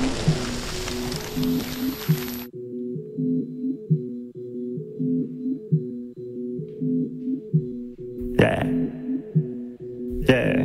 Yeah. Yeah.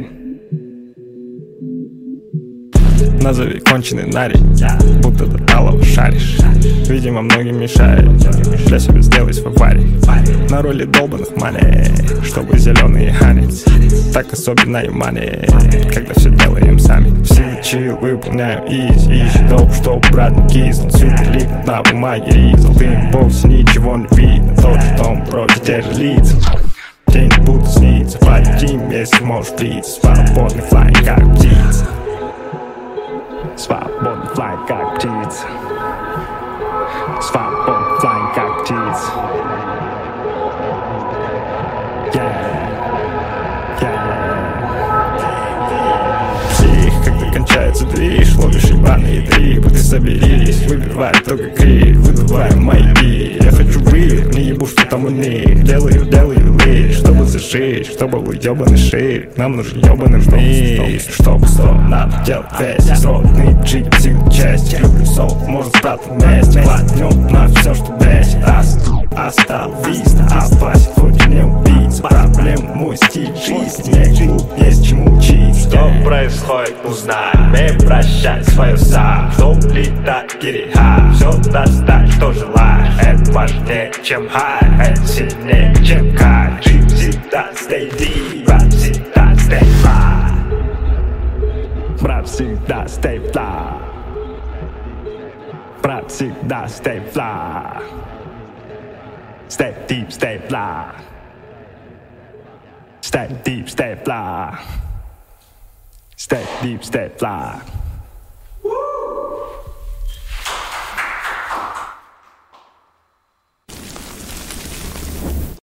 Назови конченый нарик, будто до талого шаришь. Видимо, многим мешает, для себя сделай свой варик. На роли долбанных маней, чтобы зеленые ханить. Так особенно и мани, когда все делаем сами. Все чил выполняем изи доп, чтоб брат не киснул. Сюда липнет на бумаге ризал. Ты вовсе ничего не видно, тот же дом вроде те же лица. День будто снится, полетим, если можешь длиться. Свободный флай, как птица. Свободный флай, как птица. Свободный флай, как птица. Псих, когда кончается движ, ловишь ебаные дрипы. Ты соберись, выбивай только крик, выдуваем маяки. Я хочу выйти, не ебу, что там у них. Делаю лишь, чтобы зажечь, чтобы был ебаный шик. Нам нужен ебаный мир, чтобы стоп, надо делать весь сродный джип, силы части. Люблю сол, можно спрятать вместе. Кладнем на все, что бесит. Оставись, опасен, хоть не убийца. Проблема мой стиль жизни, не глуп, есть чему учиться. Что происходит, узнай, умей прощать свое сам. Чтоб летать гириха, все достать, что желаешь. Это важнее, чем хай, это сильнее, чем кайф. Жив всегда stay deep, брат всегда stay fly. Брат всегда stay fly. Брат всегда stay fly. Stay deep, stay fly. Stay deep, stay fly. Stay deep, stay fly.